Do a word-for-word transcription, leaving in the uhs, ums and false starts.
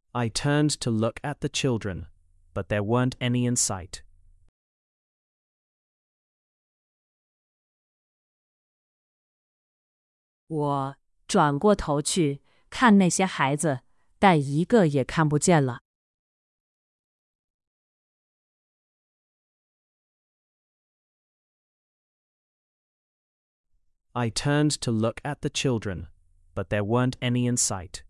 I turned to look at the children, but there weren't any in sight. 我转过头去看那些孩子，但一个也看不见了。 I turned to look at the children, but there weren't any in sight.